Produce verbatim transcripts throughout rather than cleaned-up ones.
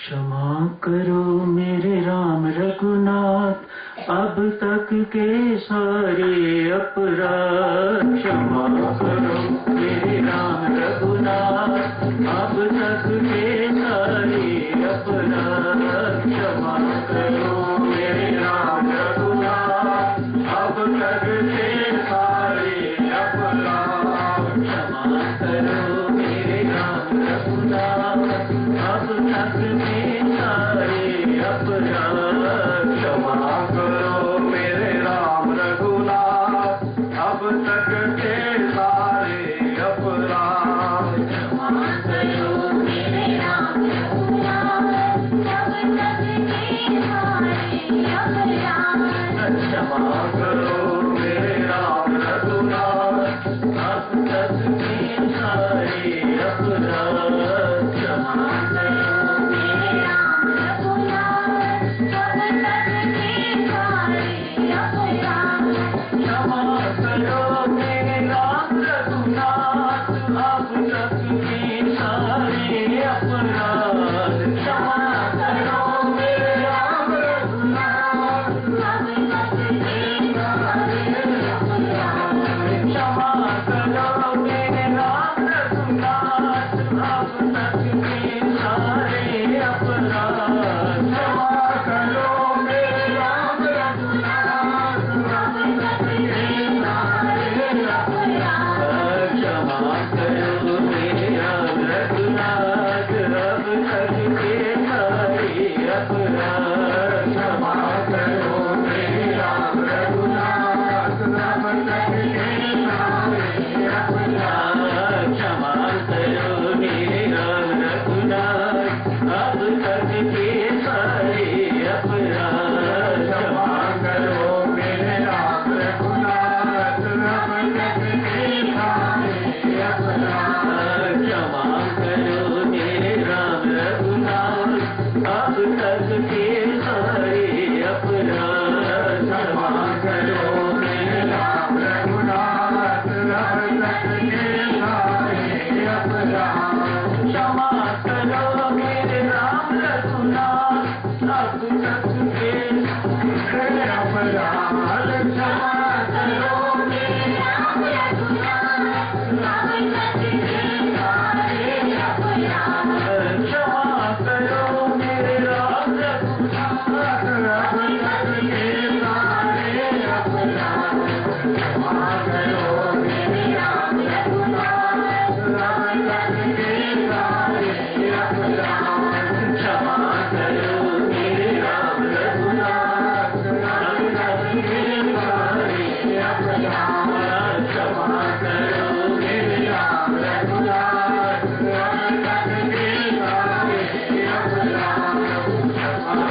क्षमा करो मेरे राम रघुनाथ, अब तक के सारे अपराध। क्षमा करो मेरे राम रघुनाथ, अब तक के सारे अपराध। क्षमा करो मेरे राम रघुनाथ, अब तक के सारे अपराध। क्षमा करो मेरे राम रघुनाथ, अब तक के सारे अपराध। क्षमा करो मेरे राम रघुनाथ, अब तक के सारे अपराध। क्षमा करो मेरे राम रघुनाथ, अब तक के सारे अपराध। क्षमा करो मेरे राम रघुनाथ, अब तक के सारे अपराध। क्षमा करो मेरे राम रघुनाथ, अब तक के सारे अपराध। क्षमा करो मेरे राम रघुनाथ, अब तक के सारे अपराध। क्षमा करो मेरे राम रघुनाथ, अब तक के सारे अपराध। क्षमा करो मेरे राम रघुनाथ, अब तक के सारे अपराध। क्षमा करो मेरे राम रघुनाथ, अब तक के सारे अपराध। क्षमा करो मेरे राम रघुनाथ, अब तक के सारे अपराध। क्षमा करो मेरे राम रघुनाथ, अब तक के सारे अपराध। क्षमा करो मेरे राम रघुनाथ, अब तक के सारे अपराध। क्षमा करो मेरे राम रघुनाथ, अब तक के सारे अपराध। क्षमा करो मेरे राम रघुनाथ, अब तक के सारे अपराध। क्षमा करो मेरे राम रघुनाथ, अब तक के सारे अपराध। क्षमा करो मेरे राम रघुनाथ, अब तक के सारे अपराध। क्षमा करो मेरे राम रघुनाथ, अब तक के सारे अपराध। क्षमा करो मेरे राम रघुनाथ, अब तक के सारे अपराध। क्षमा करो मेरे राम रघुनाथ, अब तक के सारे अपराध। क्षमा करो मेरे राम रघुनाथ, अब तक के सारे अपराध। क्षमा करो मेरे राम रघुनाथ, अब तक के सारे अपराध। क्षमा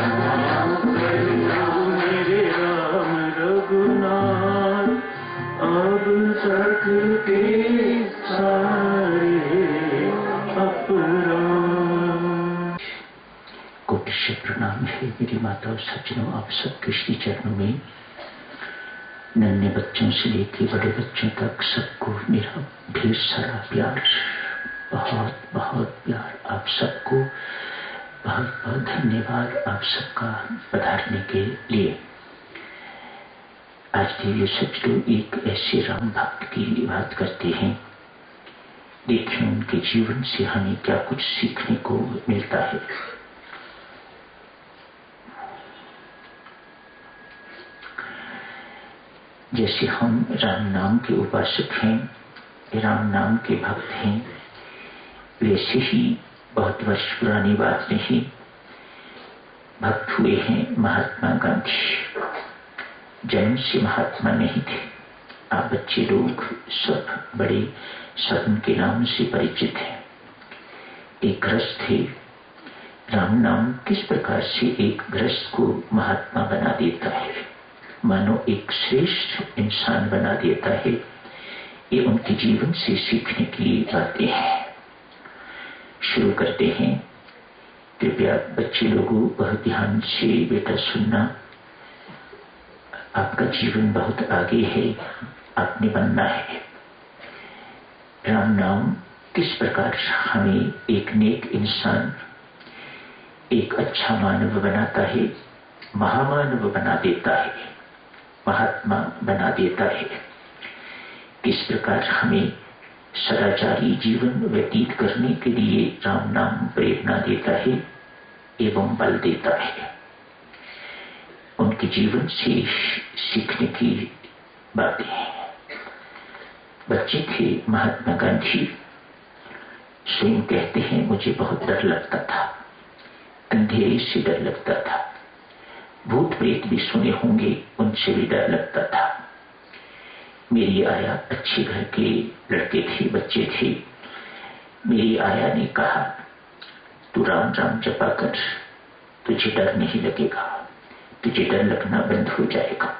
करो मेरे राम रघुनाथ, अब तक के सारे अपराध। कोटि से प्रणाम है मेरी माता और सज्जनों, आप सबके श्री चरणों में, नन्हे बच्चों से लेकर बड़े बच्चों तक सबको मेरा ढेर सारा प्यार, बहुत बहुत प्यार। आप सबको बहुत बहुत धन्यवाद आप सबका पधारने के लिए। आज देवी सज्जनों एक ऐसे राम भक्त की बात करते हैं, देखिए उनके जीवन से हमें क्या कुछ सीखने को मिलता है। जैसे हम राम नाम के उपासक हैं, राम नाम के भक्त हैं, वैसे ही बहुत वर्ष पुरानी बात नहीं, भक्त हुए हैं महात्मा गांधी। जन्म से महात्मा नहीं थे, आप बच्चे लोग सब बड़े सब उनके नाम से परिचित हैं। एक गृहस्थ थे। राम नाम किस प्रकार से एक गृहस्थ को महात्मा बना देता है, मानो एक श्रेष्ठ इंसान बना देता है, ये उनके जीवन से सीखने की बातें हैं। शुरू करते हैं। कृपया बच्चे लोगों बहुत ध्यान से बेटा सुनना, आपका जीवन बहुत आगे है, आपने बनना है। राम नाम किस प्रकार हमें एक नेक इंसान एक अच्छा मानव बनाता है, महामानव बना देता है, महात्मा बना देता है। किस प्रकार हमें सदाचारी जीवन व्यतीत करने के लिए राम नाम प्रेरणा देता है एवं बल देता है। उनके जीवन से सीखने की बातें हैं। बच्चे थे महात्मा गांधी, स्वयं कहते हैं मुझे बहुत डर लगता था, अंधेरे से डर लगता था, भूत प्रेत भी सुने होंगे, उनसे भी डर लगता था। मेरी आया अच्छे घर के लड़के थे, बच्चे थे। मेरी आया ने कहा तू राम राम जपा कर, तुझे डर नहीं लगेगा, तुझे डर लगना बंद हो जाएगा।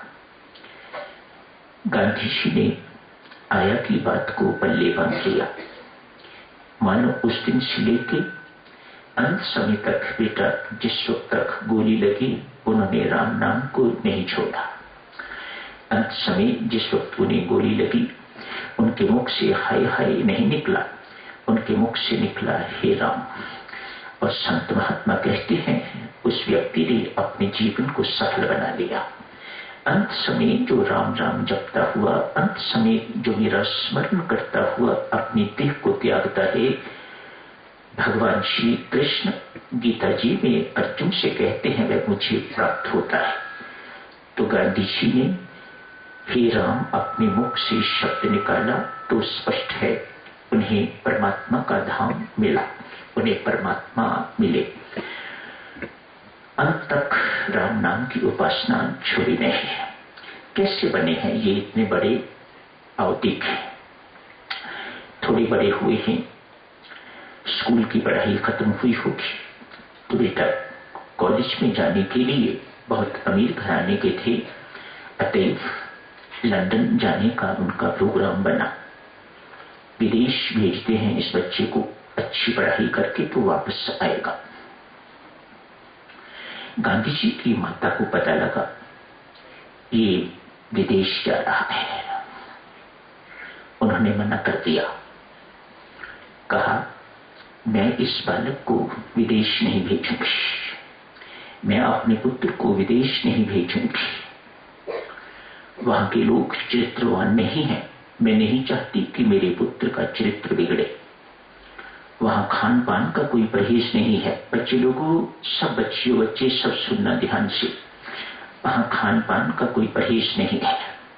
गांधी जी ने आया की बात को पल्ले बांध लिया। मानो उस दिन से लेके अंत समय तक बेटा जिस वक्त तक गोली लगी उन्होंने राम नाम को नहीं छोड़ा। अंत समय जिस वक्त उन्हें गोली लगी उनके मुख से हाय हाय नहीं निकला, उनके मुख से निकला हे राम। और संत महात्मा कहते हैं उस व्यक्ति ने अपने जीवन को सफल बना लिया। अंत समय जो राम राम जपता हुआ, अंत समय जो मेरा स्मरण करता हुआ अपनी देह को त्यागता है, भगवान श्री कृष्ण गीता जी में अर्जुन से कहते हैं वह मुझे प्राप्त होता है। तो गांधी जी ने हे राम अपने मुख से शब्द निकाला तो स्पष्ट है उन्हें परमात्मा का धाम मिला, उन्हें परमात्मा मिले। अंत तक राम नाम की उपासना छोड़ी नहीं है। कैसे बने हैं ये इतने बड़े औदिक हैं, थोड़े बड़े हुए हैं, स्कूल की पढ़ाई खत्म हुई होगी तो बेटा कॉलेज में जाने के लिए बहुत अमीर घराने के थे, अतएव लंदन जाने का उनका प्रोग्राम बना। विदेश भेजते हैं इस बच्चे को, अच्छी पढ़ाई करके तो वापस आएगा। गांधी जी की माता को पता लगा ये विदेश जा रहा है। उन्होंने मना कर दिया, कहा मैं इस बालक को विदेश नहीं भेजूंगी, मैं अपने पुत्र को विदेश नहीं भेजूंगी। वहां के लोग चरित्रवान नहीं हैं, मैं नहीं चाहती कि मेरे पुत्र का चरित्र बिगड़े। वहां खान पान का कोई परहेज नहीं है। बच्चे लोगों, सब बच्चियों बच्चे सब सुनना ध्यान से, वहां खान पान का कोई परहेज नहीं है।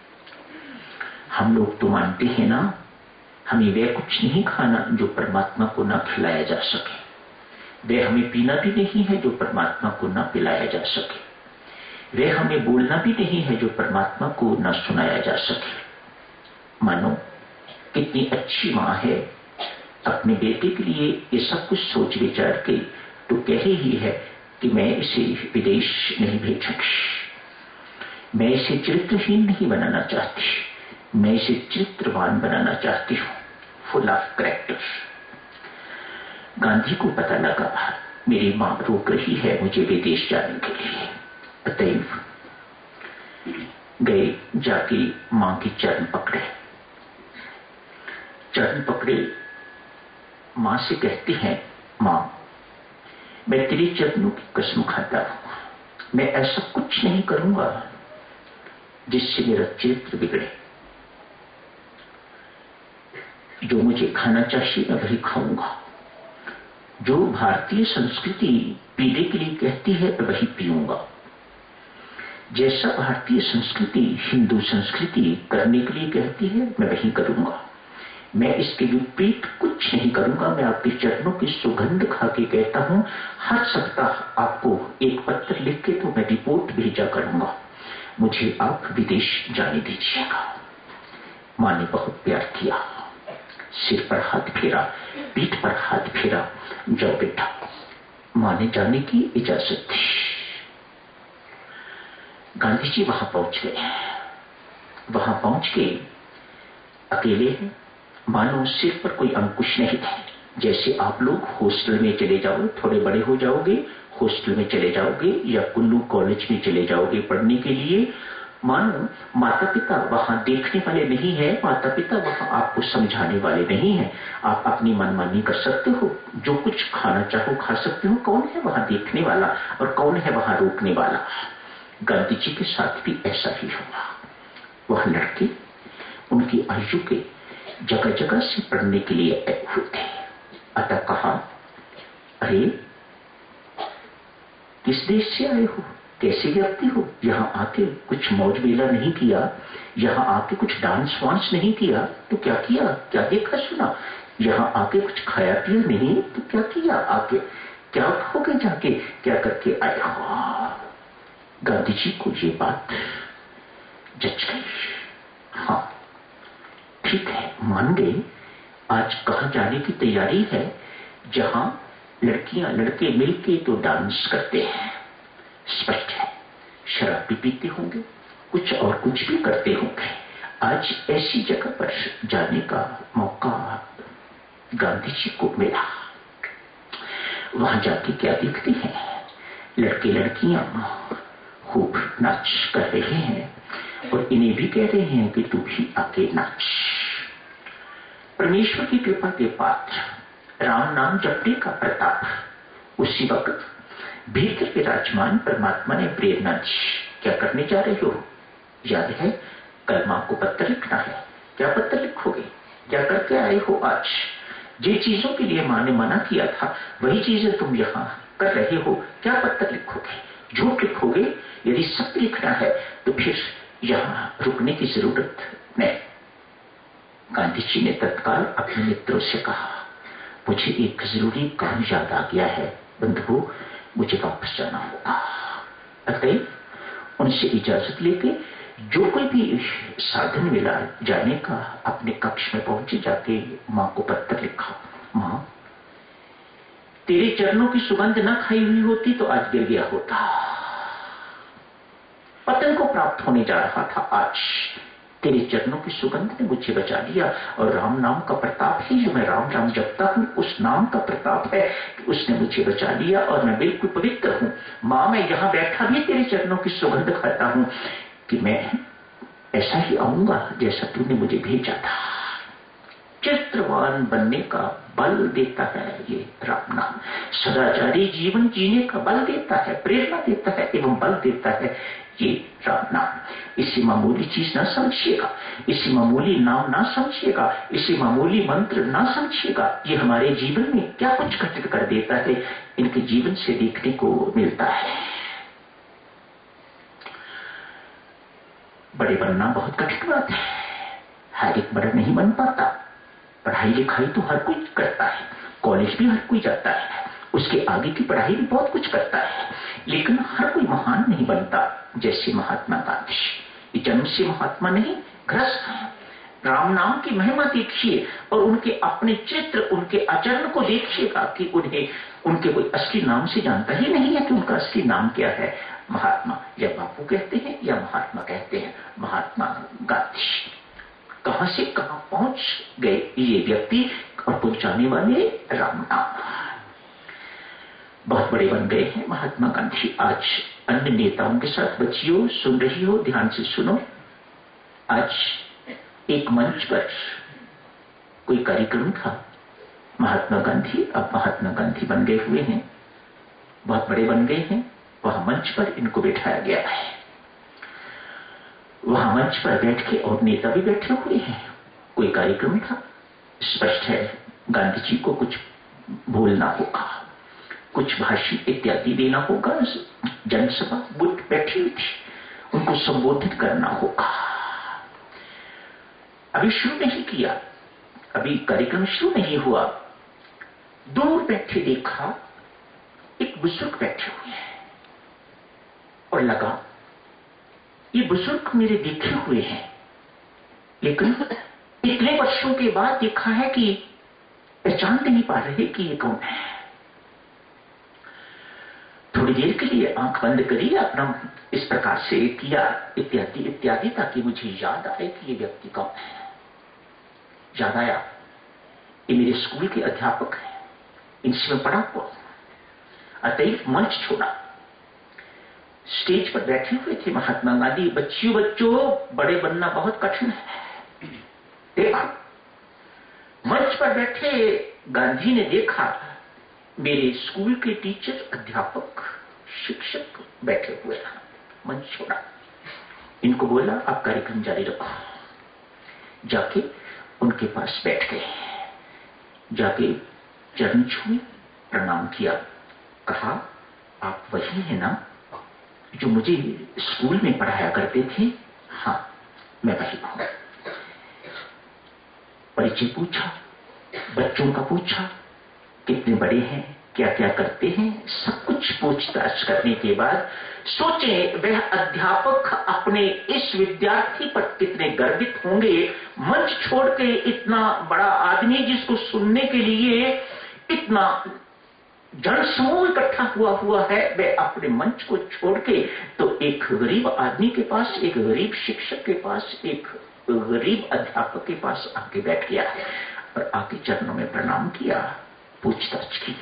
हम लोग तो मानते हैं ना, हमें वह कुछ नहीं खाना जो परमात्मा को ना खिलाया जा सके, वह हमें पीना भी नहीं है जो परमात्मा को ना पिलाया जा सके, वह हमें बोलना भी नहीं है जो परमात्मा को ना सुनाया जा सके। मानो कितनी अच्छी माँ है, अपने बेटे के लिए ये सब कुछ सोच विचार के तो कह ही है कि मैं इसे विदेश नहीं भेजूंगी, मैं इसे चरित्रहीन नहीं बनाना चाहती, मैं इसे चरित्रवान बनाना चाहती हूँ, फुल ऑफ कैरेक्टर। गांधी को पता लगा मेरी माँ रोक रही है मुझे विदेश जाने के लिए, अतएव गए, जाके माँ की चरण पकड़े, चरण पकड़े, माँ से कहती हैं माँ मैं तेरे चरणों की कसम खाता हूं, मैं ऐसा कुछ नहीं करूंगा जिससे मेरा चरित्र बिगड़े। जो मुझे खाना चाहिए मैं वही खाऊंगा, जो भारतीय संस्कृति पीने के लिए कहती है मैं वही पीऊंगा, जैसा भारतीय संस्कृति हिंदू संस्कृति करने के लिए कहती है मैं वही करूंगा, मैं इसके विपरीत कुछ नहीं करूंगा। मैं आपके चरणों की सुगंध खा के कहता हूं, हर सप्ताह आपको एक पत्र लिख के तो मैं रिपोर्ट भेजा करूंगा, मुझे आप विदेश जाने दीजिएगा। माँ ने बहुत प्यार किया, सिर पर हाथ फेरा, पीठ पर हाथ फेरा, जाओ बेटा। माँ ने जाने की इजाजत दी। गांधी जी वहां पहुंच गए। वहां पहुंच के अकेले हैं, मानो सिर पर कोई अंकुश नहीं था। जैसे आप लोग हॉस्टल में चले जाओ, थोड़े बड़े हो जाओगे, हॉस्टल में चले जाओगे या कुल्लू कॉलेज में चले जाओगे पढ़ने के लिए, मानो माता पिता वहां देखने वाले नहीं है, माता पिता वहां आपको समझाने वाले नहीं है। आप अपनी मनमानी कर सकते हो, जो कुछ खाना चाहो खा सकते हो। कौन है वहां देखने वाला और कौन है वहां रोकने वाला? गांधी जी के साथ भी ऐसा ही हुआ। वह लड़के उनकी आयु के जगह जगह से पढ़ने के लिए आए हुए थे। अतः कहा, अरे किस देश से आए हो, कैसे व्यक्ति हो? यहाँ आके कुछ मौज मेला नहीं किया, यहाँ आके कुछ डांस वांस नहीं किया तो क्या किया? क्या देखा सुना? यहाँ आके कुछ खाया पिया नहीं तो क्या किया? आके क्या खाओगे जाके, क्या करके आए हो? गांधी जी को ये बात जच गई। हाँ ठीक है, मान गए। आज कहाँ जाने की तैयारी है? जहां लड़कियां लड़के मिलके तो डांस करते हैं, स्पष्ट है शराब भी पीते होंगे, कुछ और कुछ भी करते होंगे। आज ऐसी जगह पर जाने का मौका गांधी जी को मिला। वहां जाके क्या देखते हैं? लड़के लड़कियां खूब नाच कर रहे हैं और इन्हें भी कह रहे हैं कि तू भी आके नाच। परमेश्वर की कृपा के पात्र राम नाम जपने का प्रताप। उसी वक्त भीतर विराजमान परमात्मा ने प्रेरणा दी। क्या करने जा रहे हो? याद है कल मां को पत्र लिखना है। क्या पत्र लिखोगे? क्या करके आए हो आज? जिन चीजों के लिए मां ने मना किया था वही चीजें तुम यहाँ कर रहे हो। क्या पत्र लिखोगे? झूठ लिखोगे? यदि सत्य लिखना है तो फिर यहाँ रुकने की जरूरत नहीं। गांधी जी ने तत्काल अपने मित्रों से कहा, मुझे एक जरूरी काम याद आ गया है बंधुओं, मुझे वापस जाना होगा। अतः उनसे इजाजत लेके जो कोई भी साधन मिला जाने का अपने कक्ष में पहुंचे, जाके मां को पत्र लिखा, मां तेरे चरणों की सुगंध न खाई हुई होती तो आज गिर गया होता। पतन को प्राप्त होने जा रहा था, आज तेरे चरणों की सुगंध ने मुझे बचा लिया। और राम नाम का प्रताप है, जो मैं राम राम जपता हूं, उस नाम का प्रताप है कि उसने मुझे बचा लिया और मैं बिल्कुल पवित्र हूं। मां मैं यहां बैठा भी तेरे चरणों की सुगंध खाता हूं कि मैं ऐसा ही आऊंगा जैसा तूने मुझे भेजा था। चित्रवान बनने का बल देता है ये राम नाम। सदाचारी जीवन जीने का बल देता है, प्रेरणा देता है एवं बल देता है ये राम नाम। इसी मामूली चीज ना समझिएगा, इसी मामूली नाम ना समझिएगा, इसी मामूली मंत्र ना समझिएगा। ये हमारे जीवन में क्या कुछ घटित कर देता है, इनके जीवन से देखने को मिलता है। बड़े बनना बहुत कठिन बात है, हर एक बड़ा नहीं बन पाता। पढ़ाई लिखाई तो हर कोई करता है, कॉलेज भी हर कोई जाता है, उसके आगे की पढ़ाई भी बहुत कुछ करता है, लेकिन हर कोई महान नहीं बनता। जैसे महात्मा गांधी, ये जन्म से महात्मा नहीं, ग्रस्त हैं। राम नाम की महिमा देखिए और उनके अपने चित्र, उनके आचरण को देखिएगा कि उन्हें उनके कोई असली नाम से जानता ही नहीं है कि उनका असली नाम क्या है। महात्मा या बापू कहते हैं या महात्मा कहते हैं। महात्मा गांधी कहां से कहां पहुंच गए ये व्यक्ति और पहुंचाने वाले राम नाम। बहुत बड़े बन गए हैं महात्मा गांधी। आज अन्य नेताओं के साथ बच्चियों सुन रही हो, ध्यान से सुनो। आज एक मंच पर कोई कार्यक्रम था, महात्मा गांधी अब महात्मा गांधी बन गए हुए हैं, बहुत बड़े बन गए हैं। वहां मंच पर इनको बैठाया गया है, वहां मंच पर बैठ के और नेता भी बैठे हुए हैं। कोई कार्यक्रम था, स्पष्ट है गांधी जी को कुछ बोलना होगा, कुछ भाषण इत्यादि देना होगा। जनसभा बुद्ध बैठी हुई थी, उनको संबोधित करना होगा। अभी शुरू नहीं किया, अभी कार्यक्रम शुरू नहीं हुआ। दूर बैठे देखा एक बुजुर्ग बैठे हुए हैं और लगा ये बुजुर्ग मेरे देखे हुए हैं, लेकिन इतने वर्षों के बाद देखा है कि पहचान नहीं पा रहे कि ये कौन है। थोड़ी देर के लिए आंख बंद करी, अपना इस प्रकार से किया इत्यादि इत्यादि, ताकि मुझे याद आए कि ये व्यक्ति कौन है। याद आया ये मेरे स्कूल के अध्यापक हैं, इनसे मैं पढ़ा हुआ। अतएव मंच छोड़ा, स्टेज पर बैठे हुए थे महात्मा गांधी। बच्चियों बच्चों, बड़े बनना बहुत कठिन है। देखो, मंच पर बैठे गांधी ने देखा मेरे स्कूल के टीचर, अध्यापक, शिक्षक बैठे हुए हैं। मंच छोड़ा, इनको बोला आप कार्यक्रम जारी रखो। जाके उनके पास बैठ गए, जाके चरण छुए, प्रणाम किया, कहा आप वही है ना जो मुझे स्कूल में पढ़ाया करते थे? हाँ, मैं वही हूं। परिचय पूछा, बच्चों का पूछा, कितने बड़े हैं, क्या क्या करते हैं, सब कुछ पूछताछ करने के बाद सोचे वह अध्यापक अपने इस विद्यार्थी पर कितने गर्वित होंगे। मंच छोड़ के इतना बड़ा आदमी जिसको सुनने के लिए इतना जनसमूह इकट्ठा हुआ हुआ है, वह अपने मंच को छोड़ के तो एक गरीब आदमी के पास, एक गरीब शिक्षक के पास, एक गरीब अध्यापक के पास आके बैठ गया और आके चरणों में प्रणाम किया, पूछताछ की।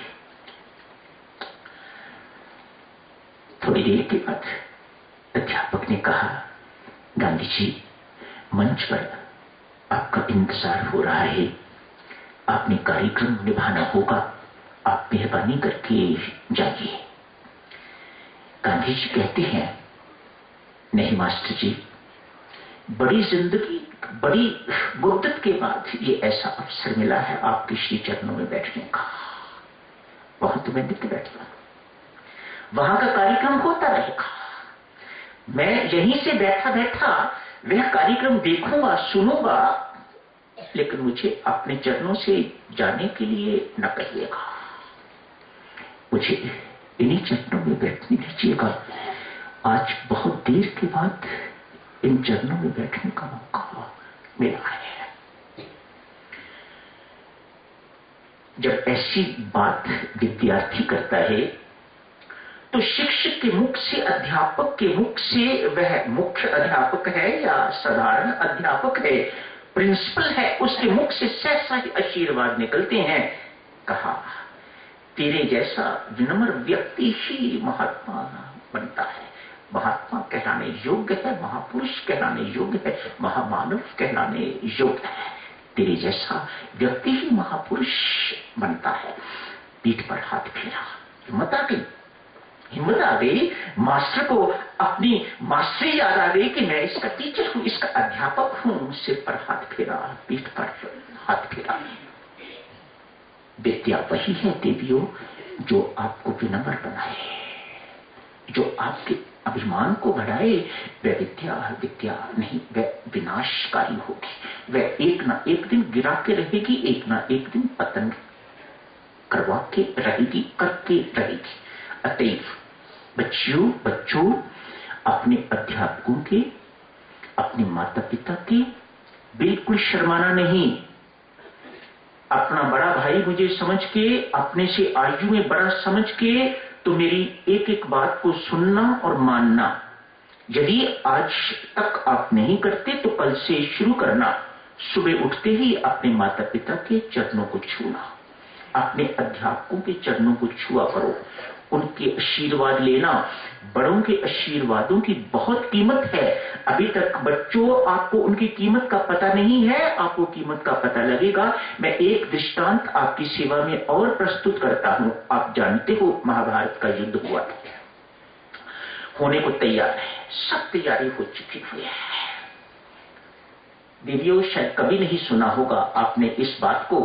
थोड़ी देर के बाद अध्यापक ने कहा, गांधी जी, मंच पर आपका इंतजार हो रहा है, आपने कार्यक्रम निभाना होगा, आप मेहरबानी करके जाइए। गांधी जी कहते हैं, नहीं मास्टर जी, बड़ी जिंदगी, बड़ी मुद्दत के बाद ये ऐसा अवसर मिला है आपके श्री चरणों में बैठने का। बहुत मैं नित्य बैठता, वहां का कार्यक्रम होता रहेगा, मैं यहीं से बैठा बैठा वह कार्यक्रम देखूंगा, सुनूंगा, लेकिन मुझे अपने चरणों से जाने के लिए न कहिएगा, मुझे इन्हीं चरणों में बैठने दीजिएगा। आज बहुत देर के बाद इन चरणों में बैठने का मौका मिला है। जब ऐसी बात विद्यार्थी करता है तो शिक्षक के मुख से, अध्यापक के मुख से, वह मुख्य अध्यापक है या साधारण अध्यापक है, प्रिंसिपल है, उसके मुख से सहसा ही आशीर्वाद निकलते हैं। कहा, तेरे जैसा विनम्र व्यक्ति ही महात्मा बनता है, महात्मा कहलाने योग्य है, महापुरुष कहलाने योग्य है, महामानव कहलाने योग्य है। तेरे जैसा व्यक्ति ही महापुरुष बनता है। पीठ पर हाथ फेरा, हिम्मत आ गई, हिम्मत आ गई। मास्टर को अपनी मास्टरी याद आ गई कि मैं इसका टीचर हूं, इसका अध्यापक हूं। सिर पर हाथ फेरा, पीठ पर हाथ फेरा। विद्या वही है देवियों जो आपको विनम्र बनाए, जो आपके अभिमान को बढ़ाए। वह विद्या विद्या नहीं, वह विनाशकारी होगी, वह एक ना एक दिन गिरा के रहेगी, एक ना एक दिन पतन करवा के रहेगी, करके रहेगी। अतएव बच्चियों बच्चों, अपने अध्यापकों के, अपने माता पिता के बिल्कुल शर्माना नहीं। अपना बड़ा भाई मुझे समझ के, अपने से आयु में बड़ा समझ के तो मेरी एक एक बात को सुनना और मानना। यदि आज तक आप नहीं करते तो कल से शुरू करना। सुबह उठते ही अपने माता पिता के चरणों को छूना, अपने अध्यापकों के चरणों को छुआ करो, उनके आशीर्वाद लेना। बड़ों के आशीर्वादों की बहुत कीमत है। अभी तक बच्चों आपको उनकी कीमत का पता नहीं है, आपको कीमत का पता लगेगा। मैं एक दृष्टांत आपकी सेवा में और प्रस्तुत करता हूं। आप जानते हो महाभारत का युद्ध हुआ था, होने को तैयार है, सब तैयारी हो चुकी हुई है। देवियों, शायद कभी नहीं सुना होगा आपने इस बात को,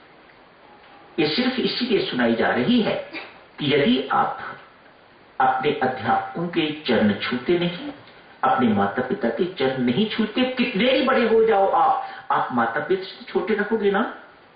ये सिर्फ इसीलिए सुनाई जा रही है कि यदि आप अपने अध्यापकों के चरण छूते नहीं, अपने माता पिता के चरण नहीं छूते, कितने ही बड़े हो जाओ आप, आप माता पिता से छोटे रखोगे ना।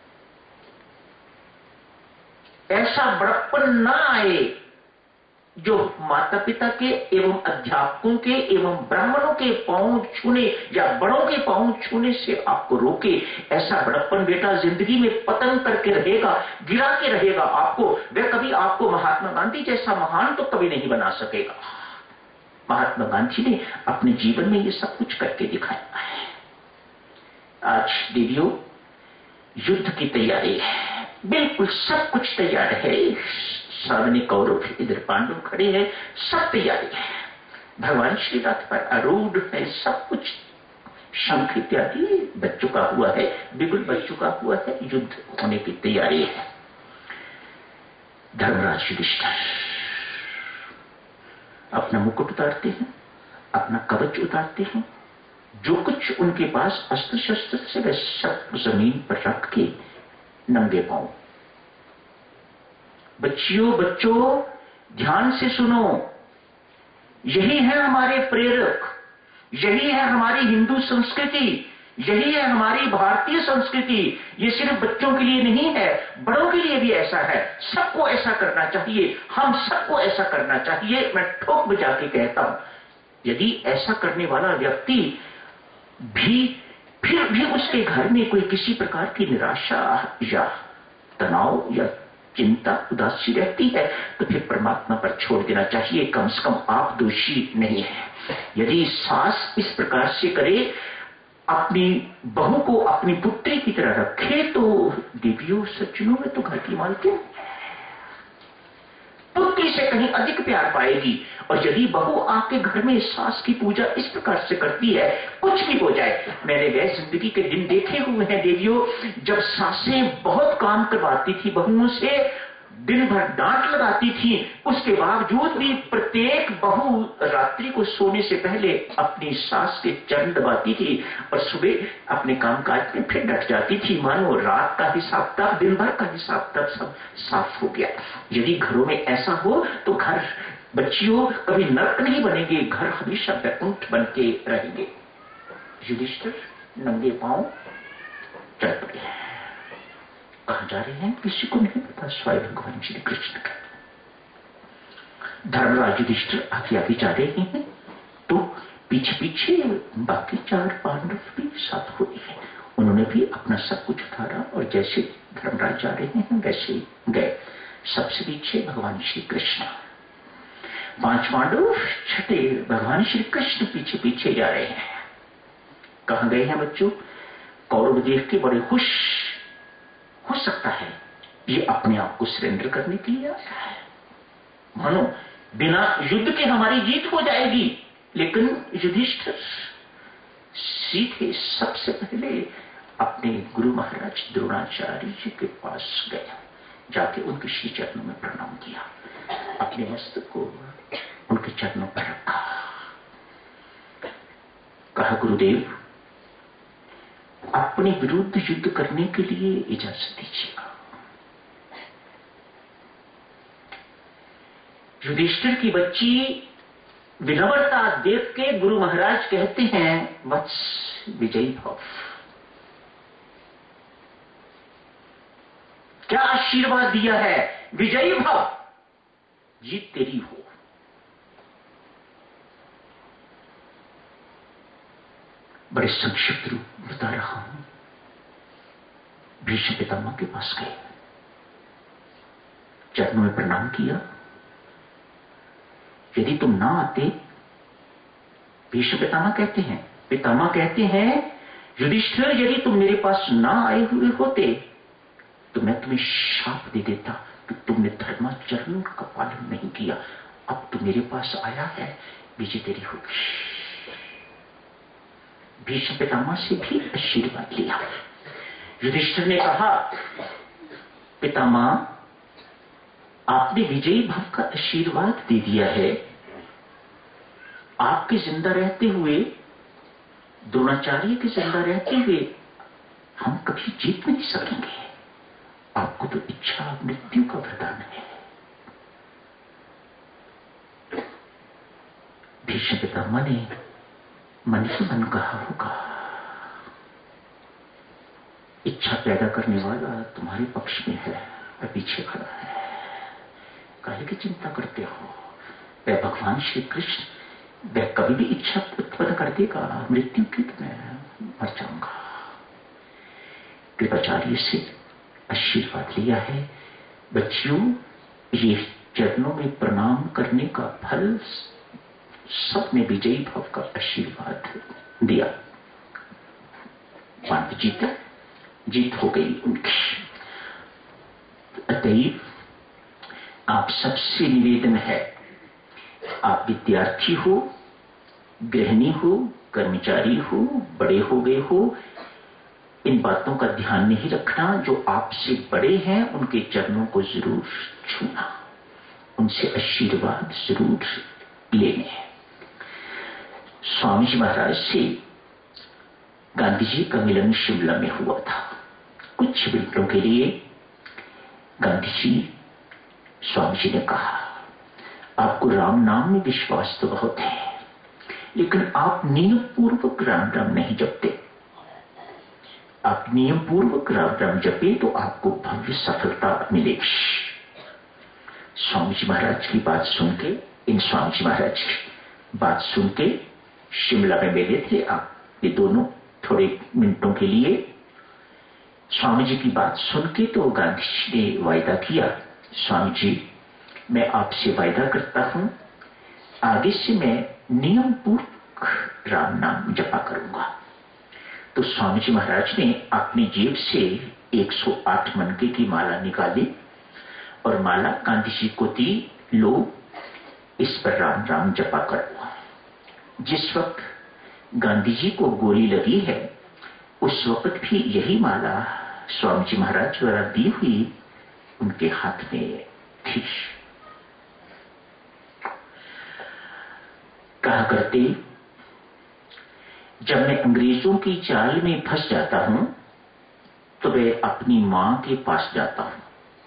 ऐसा बड़प्पन ना आए जो माता पिता के एवं अध्यापकों के एवं ब्राह्मणों के पांव छूने या बड़ों के पांव छूने से आपको रोके। ऐसा बड़प्पन बेटा जिंदगी में पतन करके रहेगा, गिरा के रहेगा आपको। वह कभी आपको महात्मा गांधी जैसा महान तो कभी नहीं बना सकेगा। महात्मा गांधी ने अपने जीवन में ये सब कुछ करके दिखाया है। आज देवियों, युद्ध की तैयारी है, बिल्कुल सब कुछ तैयार है। सामने कौरव, इधर पांडव खड़े हैं, सब तैयारी है। भगवान श्री रथ पर आरूढ़ है, सब कुछ शंख इत्यादि बच चुका हुआ है, बिल्कुल बच चुका हुआ है, युद्ध होने की तैयारी है। धर्मराज युधिष्ठिर अपना मुकुट उतारते हैं, अपना कवच उतारते हैं, जो कुछ उनके पास अस्त्र शस्त्र से वे सब जमीन पर रख के नंगे पांव। बच्चियों बच्चों ध्यान से सुनो, यही है हमारे प्रेरक, यही है हमारी हिंदू संस्कृति, यही है हमारी भारतीय संस्कृति। ये सिर्फ बच्चों के लिए नहीं है, बड़ों के लिए भी ऐसा है। सबको ऐसा करना चाहिए, हम सबको ऐसा करना चाहिए। मैं ठोक बजा के कहता हूं, यदि ऐसा करने वाला व्यक्ति भी फिर भी उसके घर में कोई किसी प्रकार की निराशा या तनाव या चिंता उदासी रहती है, तो फिर परमात्मा पर छोड़ देना चाहिए। कम से कम आप दोषी नहीं है। यदि सास इस प्रकार से करे, अपनी बहू को अपनी पुत्री की तरह रखे, तो देवियों सज्जनों में तो घर की मालकिन पुत्री से कहीं अधिक प्यार पाएगी। और यदि बहू आपके घर में सास की पूजा इस प्रकार से करती है, कुछ भी हो जाए, मैंने वह जिंदगी के दिन देखे हुए हैं देवियों, जब सासें बहुत काम करवाती थी बहुओं से, दिन भर डांट लगाती थी, उसके बावजूद भी प्रत्येक बहू रात्रि को सोने से पहले अपनी सास के चरण दबाती थी और सुबह अपने कामकाज में फिर डट जाती थी, मानो रात का हिसाब किताब, दिन भर का हिसाब किताब सब साफ हो गया। यदि घरों में ऐसा हो तो घर बच्चियों कभी नर्क नहीं बनेंगे, घर हमेशा वैकुंठ बन के रहेंगे। युधिष्ठिर नंगे पांव चल पड़े। कहां जा रहे हैं किसी को नहीं पता, स्वयं भगवान श्री कृष्ण का। धर्मराज युधिष्ठिर आगे आगे जा रहे हैं, तो पीछे पीछे बाकी चार पांडव भी साथ हुए हैं। उन्होंने भी अपना सब कुछ उतारा और जैसे धर्मराज जा रहे हैं वैसे गए। सबसे पीछे भगवान श्री कृष्ण, पांच पांडव छठे भगवान श्री कृष्ण पीछे पीछे जा रहे हैं। कहां गए हैं बच्चों? कौरव देख के बड़े खुश, हो सकता है ये अपने आप को सरेंडर करने के लिए आया है, मानो बिना युद्ध के हमारी जीत हो जाएगी। लेकिन युधिष्ठिर सीधे सबसे पहले अपने गुरु महाराज द्रोणाचार्य जी के पास गया, जाके उनके श्री चरणों में प्रणाम किया, अपने मस्तक को उनके चरणों पर रखा, कहा गुरुदेव अपने विरुद्ध युद्ध करने के लिए इजाजत दीजिएगा। युधिष्ठिर की बच्ची विनम्रता देख के गुरु महाराज कहते हैं, वत्स विजयी भव। क्या आशीर्वाद दिया है? विजयी भव, जीत तेरी हो। बड़े संक्षिप्त रूप बता रहा हूं। भीष्म पितामह के पास गए, चरणों में प्रणाम किया। यदि तुम ना आते, भीष्म पितामह कहते हैं पितामह कहते हैं युधिष्ठिर यदि तुम मेरे पास ना आए हुए होते तो मैं तुम्हें शाप दे देता कि तुमने धर्माचरण का पालन नहीं किया। अब तू मेरे पास आया है, विजय तेरी होगी। भीष्म पितामह से भी आशीर्वाद लिया। युधिष्ठिर ने कहा पितामह आपने विजयी भाव का आशीर्वाद दे दिया है, आपके जिंदा रहते हुए, द्रोणाचार्य के जिंदा रहते हुए हम कभी जीत नहीं सकेंगे। आपको तो इच्छा मृत्यु का वरदान है। भीष्म पितामह ने मन ही मन कहा होगा, इच्छा पैदा करने वाला तुम्हारे पक्ष में है, वह पीछे खड़ा है, काहे की चिंता करते हो? वह भगवान श्री कृष्ण, वह कभी भी इच्छा उत्पन्न कर देगा मृत्यु की, तो मैं मर जाऊंगा। कृपाचार्य से आशीर्वाद लिया है। बच्चियों, ये चरणों में प्रणाम करने का फल सब ने विजयी भाव का आशीर्वाद दिया। पांडव जीते, जीत हो गई उनकी। अतएव आप सबसे निवेदन है, आप विद्यार्थी हो, गृहिणी हो, कर्मचारी हो, बड़े हो गए हो, इन बातों का ध्यान नहीं रखना। जो आपसे बड़े हैं उनके चरणों को जरूर छूना, उनसे आशीर्वाद जरूर लेने। स्वामी जी महाराज से गांधी जी का मिलन शिमला में हुआ था। कुछ मिनटों के लिए गांधी जी स्वामी जी ने कहा, आपको राम नाम में विश्वास तो बहुत है, लेकिन आप नियम पूर्वक राम राम नहीं जपते। आप नियम पूर्वक राम राम जपे तो आपको भव्य सफलता मिलेगी। स्वामी जी महाराज की बात सुन के, इन स्वामी जी महाराज की बात सुन के शिमला में मिले थे आप ये दोनों थोड़े मिनटों के लिए। स्वामी जी की बात सुन के तो गांधी जी ने वायदा किया, स्वामी जी मैं आपसे वायदा करता हूं आगे से मैं नियम पूर्वक राम नाम जपा करूंगा। तो स्वामी जी महाराज ने अपनी जेब से एक सौ आठ मनके की माला निकाली और माला गांधी जी को दी, लो इस पर राम राम जपा करो। जिस वक्त गांधी जी को गोली लगी है उस वक्त भी यही माला स्वामी जी महाराज द्वारा दी हुई उनके हाथ में थी। कहा करते, जब मैं अंग्रेजों की चाल में फंस जाता हूं तो मैं अपनी मां के पास जाता हूं।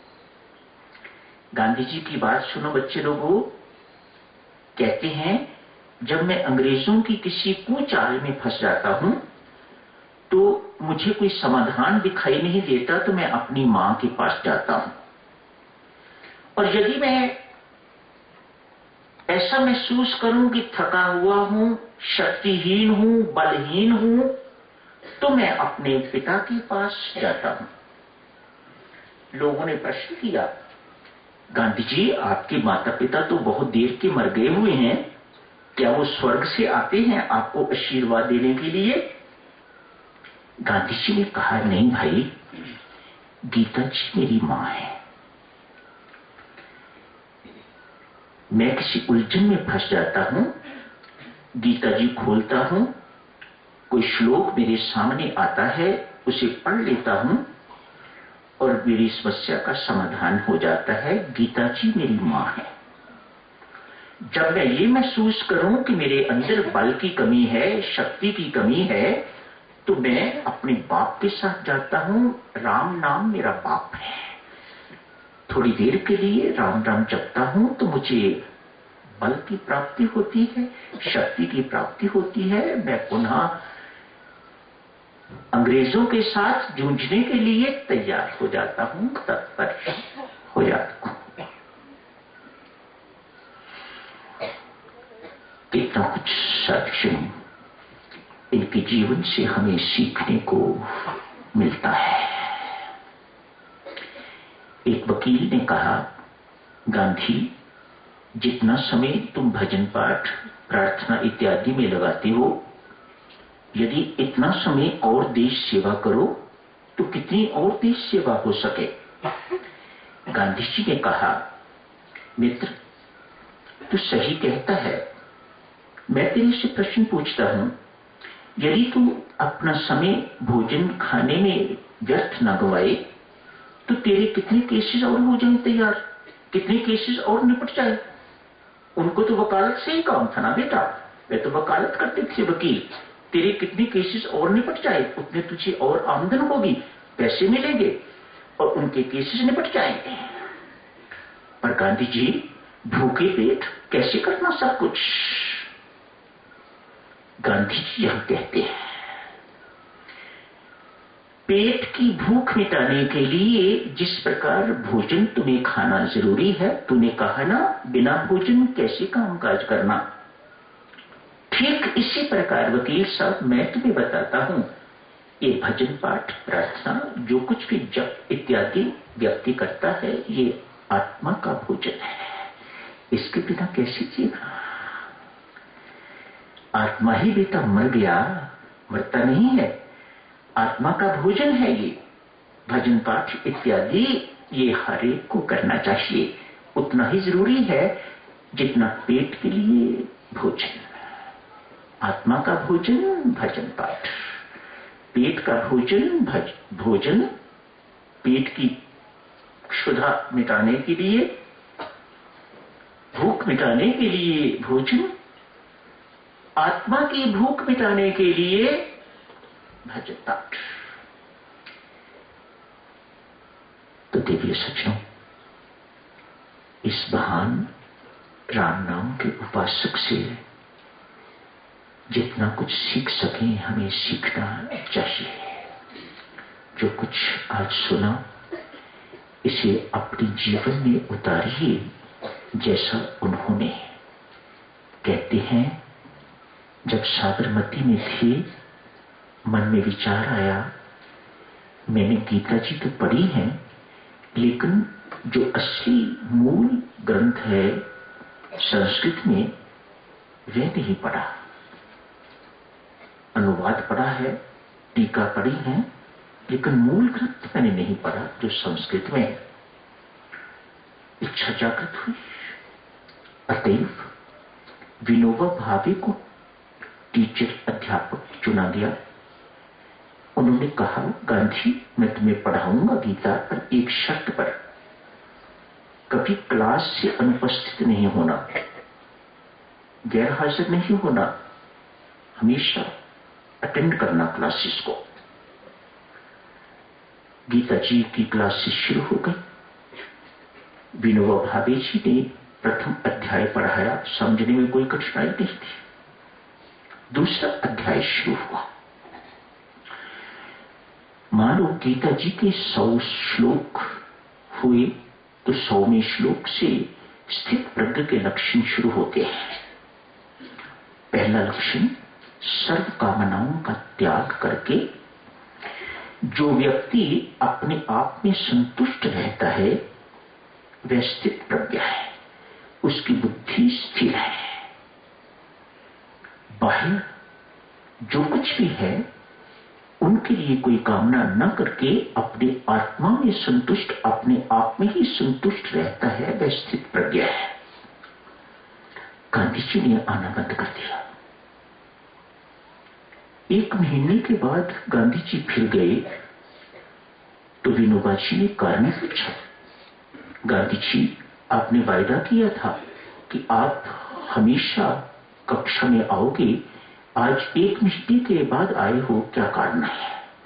गांधी जी की बात सुनो बच्चे लोगों, कहते हैं जब मैं अंग्रेजों की किसी कुचाल में फंस जाता हूं तो मुझे कोई समाधान दिखाई नहीं देता तो मैं अपनी मां के पास जाता हूं। और यदि मैं ऐसा महसूस करूं कि थका हुआ हूं, शक्तिहीन हूं, बलहीन हूं, तो मैं अपने पिता के पास जाता हूं। लोगों ने प्रश्न किया, गांधी जी आपके माता पिता तो बहुत देर के मर गए हुए हैं, क्या वो स्वर्ग से आते हैं आपको आशीर्वाद देने के लिए? गांधी जी ने कहा, नहीं भाई, गीता जी मेरी मां है। मैं किसी उलझन में फंस जाता हूं, गीता जी खोलता हूं, कोई श्लोक मेरे सामने आता है, उसे पढ़ लेता हूं और मेरी समस्या का समाधान हो जाता है। गीता जी मेरी मां है। जब मैं ये महसूस करूं कि मेरे अंदर बल की कमी है, शक्ति की कमी है, तो मैं अपने बाप के साथ जाता हूं। राम नाम मेरा बाप है। थोड़ी देर के लिए राम राम जपता हूं तो मुझे बल की प्राप्ति होती है, शक्ति की प्राप्ति होती है। मैं पुनः अंग्रेजों के साथ जूझने के लिए तैयार हो जाता हूं, तत्पर हो जाता हूं। कितना कुछ सत्क्षण इनके जीवन से हमें सीखने को मिलता है। एक वकील ने कहा, गांधी जितना समय तुम भजन पाठ, प्रार्थना इत्यादि में लगाते हो, यदि इतना समय और देश सेवा करो तो कितनी और देश सेवा हो सके। गांधी जी ने कहा, मित्र तू सही कहता है, मैं तेरे से प्रश्न पूछता हूं, यदि तू अपना समय भोजन खाने में व्यर्थ न गवाए तो तेरे कितने केसेस और हो जाए तैयार, कितने केसेस और निपट जाए। उनको तो वकालत से ही काम था ना बेटा, वे तो वकालत करते थे वकील। तेरे कितने केसेस और निपट जाए, उतने तुझे और आमदन होगी, पैसे मिलेंगे और उनके केसेस निपट जाएंगे। पर गांधी जी भूखे पेट कैसे करना सब कुछ। गांधी जी यह कहते हैं, पेट की भूख मिटाने के लिए जिस प्रकार भोजन तुम्हें खाना जरूरी है, तूने कहा ना बिना भोजन कैसे कामकाज करना, ठीक इसी प्रकार वकील साहब मैं तुम्हें बताता हूं, ये भजन पाठ प्रार्थना जो कुछ भी जप इत्यादि व्यक्ति करता है, ये आत्मा का भोजन है, इसके बिना कैसे जीना। आत्मा ही बेटा मर गया, मरता नहीं है, आत्मा का भोजन है ये। भजन पाठ इत्यादि ये हर एक को करना चाहिए, उतना ही जरूरी है जितना पेट के लिए भोजन। आत्मा का भोजन भजन पाठ, पेट का भोजन भज भोजन, पेट की क्षुधा मिटाने के लिए, भूख मिटाने के लिए भोजन, आत्मा की भूख मिटाने के लिए भजन पाठ। तो देवी सज्जनों, इस महान राम नाम के उपासक से जितना कुछ सीख सके हमें सीखना चाहिए। जो कुछ आज सुना इसे अपने जीवन में उतारिए जैसा उन्होंने। कहते हैं जब साबरमती में थे मन में विचार आया, मैंने गीता जी तो पढ़ी है लेकिन जो असली मूल ग्रंथ है संस्कृत में वह नहीं पढ़ा। अनुवाद पढ़ा है, टीका पढ़ी है, लेकिन मूल ग्रंथ मैंने नहीं पढ़ा जो संस्कृत में है। इच्छा जागृत हुई, अतएव विनोबा भावे को टीचर अध्यापक चुना गया। उन्होंने कहा गांधी मैं तुम्हें पढ़ाऊंगा गीता पर एक शर्त पर, कभी क्लास से अनुपस्थित नहीं होना, गैर हाजिर नहीं होना, हमेशा अटेंड करना क्लासेस को। गीता जी की क्लासेस शुरू हो गई। विनोबा भावे जी ने प्रथम अध्याय पढ़ाया, समझने में कोई कठिनाई नहीं थी। दूसरा अध्याय शुरू हुआ। मानो गीता जी के सौ श्लोक हुए तो सौवें श्लोक से स्थित प्रज्ञ के लक्षण शुरू होते हैं। पहला लक्षण, सर्व कामनाओं का त्याग करके जो व्यक्ति अपने आप में संतुष्ट रहता है वह स्थित प्रज्ञ है, उसकी बुद्धि स्थिर है। बाहर जो कुछ भी है उनके लिए कोई कामना न करके अपने आत्मा में संतुष्ट, अपने आप में ही संतुष्ट रहता है वह स्थित प्रज्ञ है। गांधी जी ने आना बंद कर दिया। एक महीने के बाद गांधी जी फिर गए तो विनोबा जी ने कारण पूछा, गांधी जी आपने वायदा किया था कि आप हमेशा कक्षा में आओगे, आज एक महीने के बाद आए हो, क्या कारण है?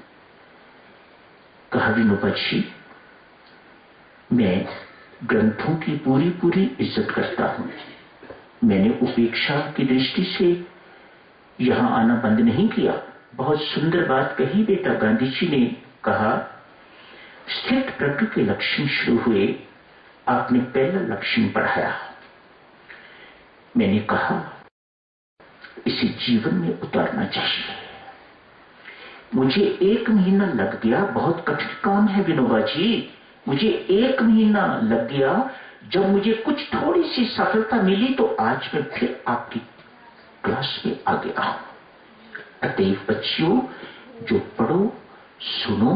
कहा विनोबा जी मैं ग्रंथों की पूरी पूरी इज्जत करता हूं, मैंने उपेक्षा की दृष्टि से यहां आना बंद नहीं किया। बहुत सुंदर बात कही बेटा। गांधी जी ने कहा स्थित प्रज्ञ के लक्षण शुरू हुए, आपने पहला लक्षण पढ़ाया, मैंने कहा इसे जीवन में उतारना चाहिए। मुझे एक महीना लग गया, बहुत कठिन काम है विनोबा जी, मुझे एक महीना लग गया। जब मुझे कुछ थोड़ी सी सफलता मिली तो आज मैं फिर आपकी क्लास में आ गया। अतएव बच्चियों, जो पढ़ो, सुनो,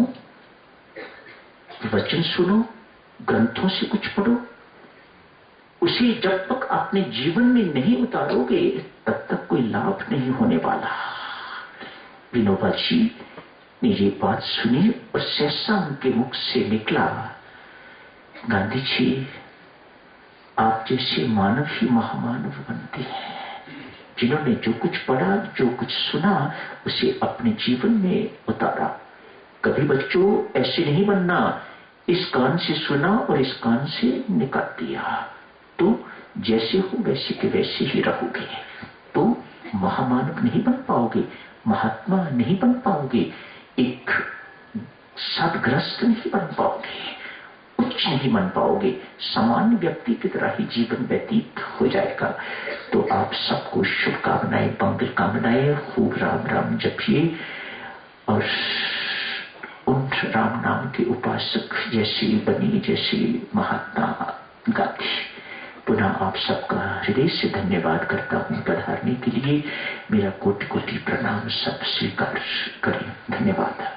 वचन सुनो, ग्रंथों से कुछ पढ़ो, उसे जब तक अपने जीवन में नहीं उतारोगे तब तक कोई लाभ नहीं होने वाला। विनोबा जी ने ये बात सुनी और सहसा उनके मुख से निकला, गांधी जी आप जैसे मानव ही महामानव बनते हैं, जिन्होंने जो कुछ पढ़ा, जो कुछ सुना, उसे अपने जीवन में उतारा। कभी बच्चों ऐसे नहीं बनना, इस कान से सुना और इस कान से निकाल दिया तो जैसे हो वैसे के वैसे ही रहोगे, तो महामानव नहीं बन पाओगे, महात्मा नहीं बन पाओगे, एक सदग्रस्त नहीं बन पाओगे, उच्च नहीं बन पाओगे, सामान्य व्यक्ति की तरह ही जीवन व्यतीत हो जाएगा। तो आप सबको शुभकामनाएं, मंगल कामनाएं, खूब राम राम जपिए और उन राम नाम के उपासक जैसे बने जैसे महात्मा गांधी। पुनः आप सबका हृदय से धन्यवाद करता हूं पधारने के लिए। मेरा कोटि कोटि प्रणाम सब स्वीकार करें। धन्यवाद।